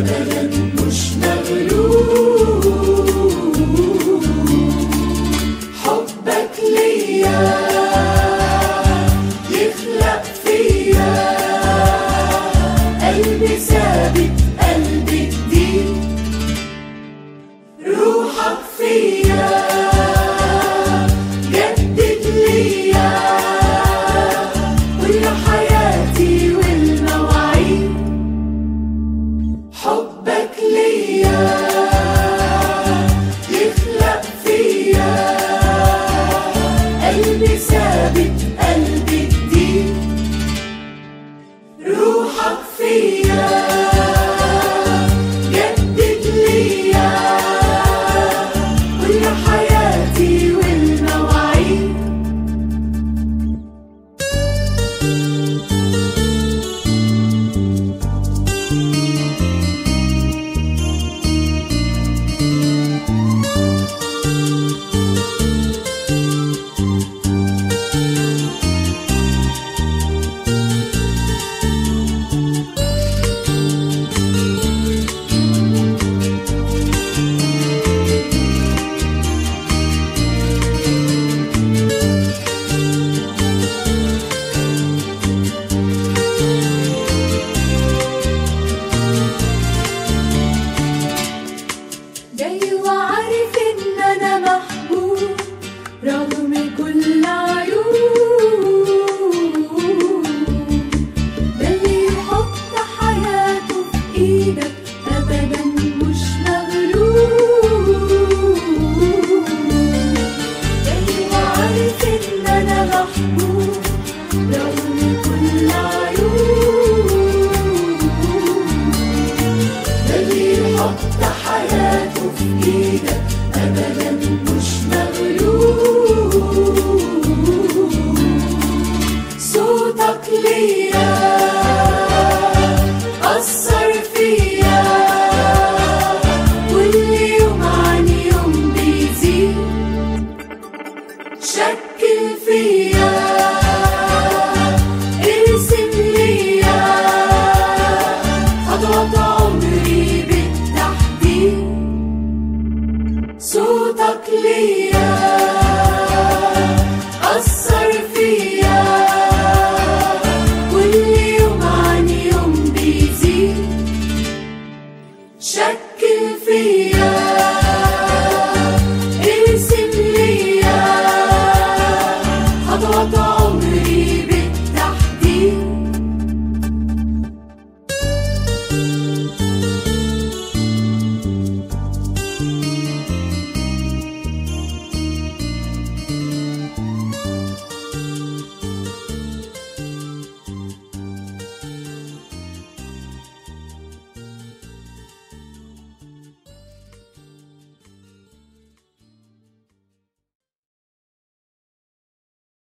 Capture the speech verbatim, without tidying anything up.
أبدا مش مغلوب. حبك ليا يخلق فيا قلبي ثابت، قلبي جديد. روحك فيا جدد ليا كل حياتي والمواعيد. حبك ليا يخلق فيا قلبي ثابت، قلبي جديد. روحك فيا جدد ليا كل حياتي والمواعيد. جاي وعارف ان انا محبوب رغم كل عيوب. ده اللي يحط حياته في ايدك ابدا مش مغلوب. جاي وعارف ان انا محبوب رغم كل عيوب. ده اللي يحط حياته في ايدك ابدا مش مغلوب. صوتك ليا أثر فيا كل يوم عن يوم بيزيد. شك